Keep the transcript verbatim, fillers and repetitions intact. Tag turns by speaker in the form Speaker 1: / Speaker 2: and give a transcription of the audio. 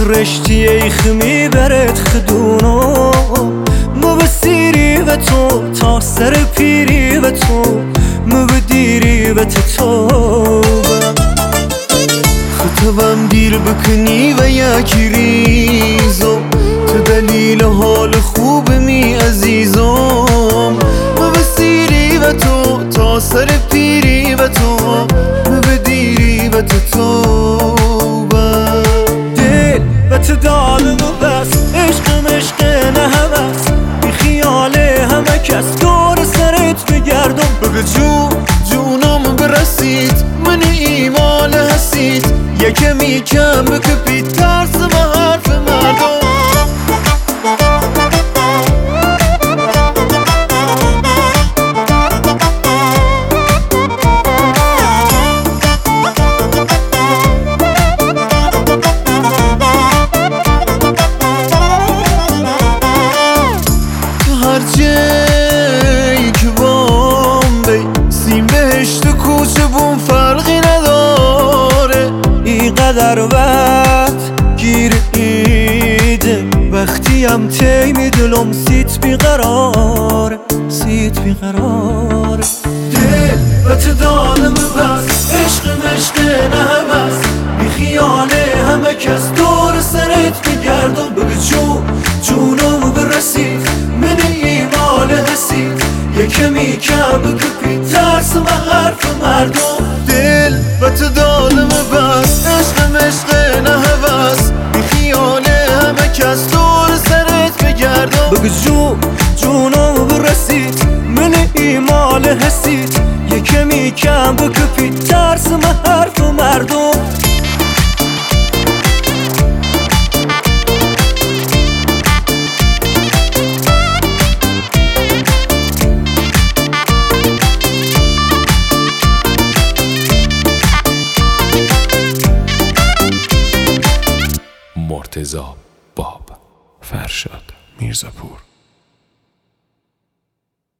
Speaker 1: رشتی ایخ میبرد خدونو مو بسیری و تو تا سر پیری و تو مو بدیری و تو خطبم دیر بکنی و یکی ریزم تو دلیل حال خوب می عزیزم مو بسیری و تو تا سر پیری و تو مو بدیری و تو دل و تو دالم و بس عشق مشق نه هوس بی خیال همه کس دور سرت بگردم بگه جون جونم برسید من ایمان هستید یکمی کم بکپید ترس و حرف مردم جایی که بامبی سیم بهشت کوچه بون فرقی نداره اینقدر وقت گیر ایده وقتی هم تی میدلم سیت بیقراره سیت بیقراره دل و تو دالم بس عشق مشق نه همس بی خیاله همه کس دور سرت بگردم بگه جون جونم برسید من ایمان هستید یکمی کم بکپید ترس و حرف مردم دل و تو دالم بس عشق مشق نه هوس بی خیاله همه کس دور سرت بگردم بگه جون جونم برسید من ایمان هستید یکمی کم بکپید ترس و حرف مردم
Speaker 2: مرتضی باب، فرشاد میرزاپور.